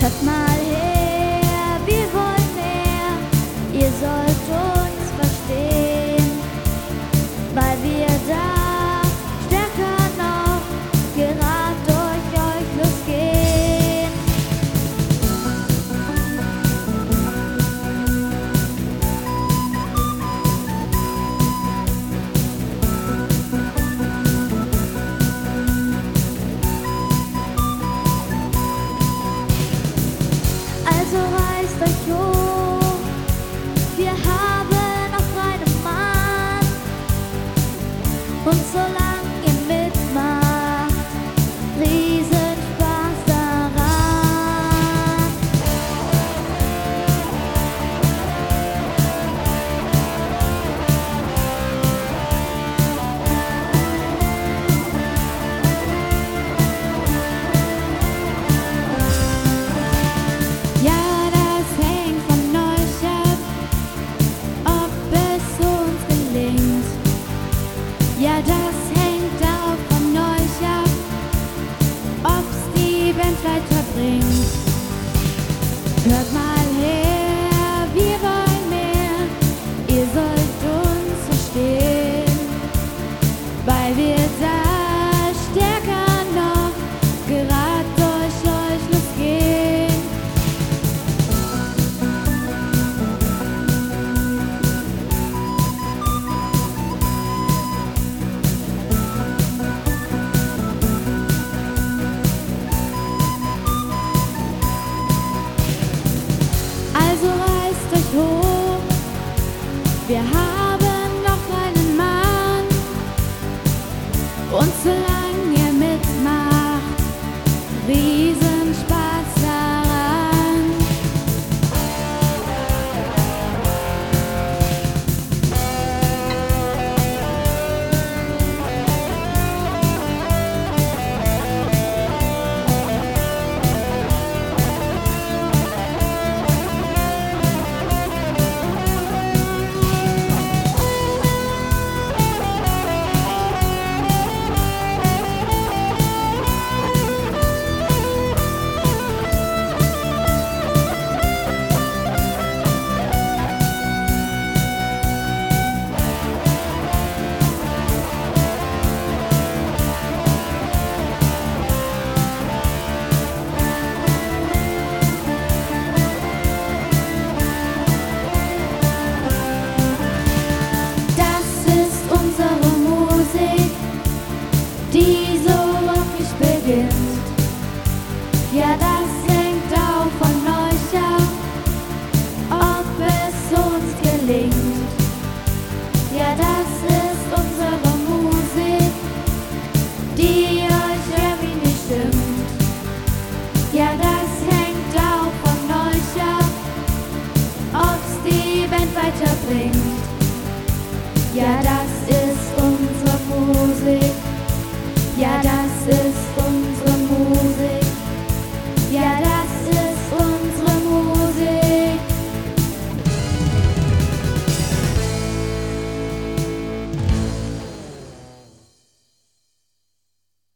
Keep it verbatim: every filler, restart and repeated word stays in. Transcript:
Hört mal her, wir wollen mehr, ihr sollt uns verstehen, weil wir da stärker noch gerade durch euch losgehen. Also reißt euch hoch, wir haben noch einen Mann. Und solange ihr mitmacht, Riesenspaß daran. Ja, das hängt von euch ab, ob es uns gelingt. Ja, das hängt auch von euch ab, ob's die Band weiterbringt. Hört mal her, wir wollen mehr, ihr sollt uns verstehen, weil wir da stärker noch gerade durch euch losgehen. Also reißt euch hoch, wir haben noch einen Mann. Und solange ihr mitmacht, Riesenspaß daran. Das ist unsere Musik, die so rockig beginnt. Ja, das